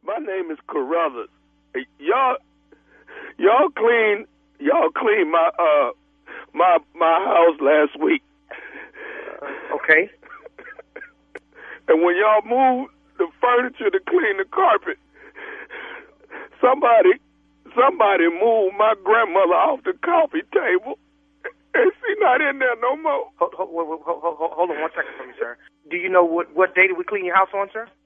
My name is Carruthers. Y'all clean my house last week. Okay. And when y'all moved the furniture to clean the carpet, somebody moved my grandmother off the coffee table, and she's not in there no more. Hold on 1 second for me, sir. Do you know what day did we clean your house on, sir?